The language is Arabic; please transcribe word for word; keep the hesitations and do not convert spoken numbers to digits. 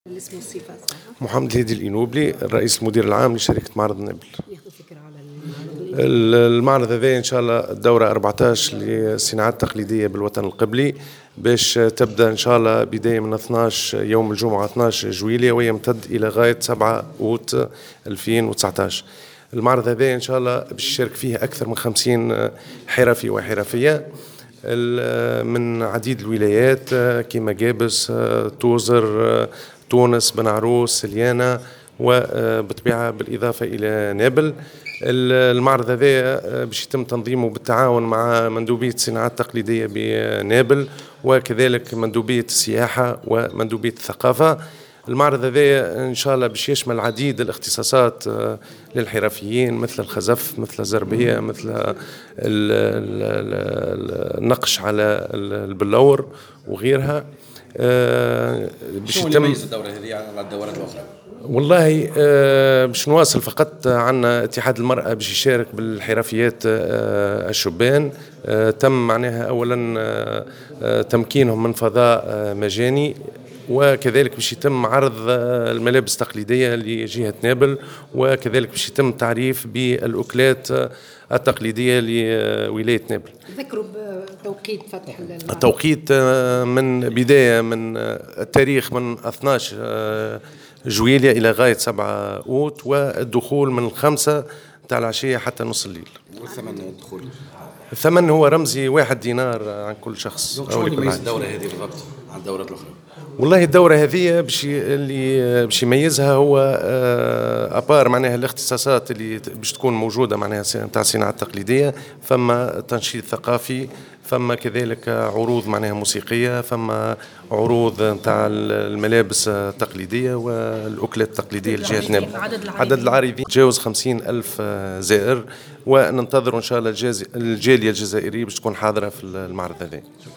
اللي اسمه الصفات صح؟ محمد الهادي الإنوبلي، الرئيس المدير العام لشركة معرض نابل. ياخذ فكرة على المعرض. المعرض هذا إن شاء الله الدورة أربعة عشر للصناعات التقليدية بالوطن القبلي، باش تبدأ إن شاء الله بداية من اثني عشر يوم الجمعة اثني عشر جويلية ويمتد إلى غاية سبعة أوت ألفين وتسعة عشر. المعرض هذا إن شاء الله باش يشارك فيه أكثر من خمسين حرفي وحرفية من عديد الولايات كما جابس، توزر، تونس، بن عروس، سليانة، وبطبيعة بالإضافة إلى نابل. المعرض هذا باش يتم تنظيمه بالتعاون مع مندوبية الصناعات التقليدية بنابل، وكذلك مندوبية السياحة ومندوبية الثقافة. المعرض هذا إن شاء الله باش يشمل عديد الاختصاصات للحرفيين، مثل الخزف، مثل الزربية، مثل النقش على البلور وغيرها. باش يتم يميز الدورة هذه على الدورات الأخرى؟ والله باش نواصل فقط. عنا اتحاد المرأة باش يشارك بالحرفيات الشبان. تم معناها أولا تمكينهم من فضاء مجاني، وكذلك باش يتم عرض الملابس التقليدية لجهة نابل، وكذلك باش يتم تعريف بالأكلات التقليدية لولاية نابل. ذكروا بتوقيت فتح المعرض. التوقيت من بداية من التاريخ من اثني عشر جويلية إلى غاية سبعة أوت، والدخول من الخمسة تاع العشية حتى نص الليل. والثمن الدخول؟ الثمن هو رمزي، واحد دينار عن كل شخص. شو اللي يميز الدورة هذه بالضبط عن الدورات الأخرى؟ والله الدورة هذه باش اللي باش يميزها هو أبار معناها الاختصاصات اللي باش تكون موجودة معناها نتاع الصناعة التقليدية، فما تنشيط ثقافي، فما كذلك عروض معناها موسيقية، فما عروض نتاع الملابس التقليدية والأكلات التقليدية لجهة نابل. عدد العارضين تجاوز خمسين ألف زائر، وننتظر إن شاء الله الجالية الجزائرية باش تكون حاضرة في المعرض هذا.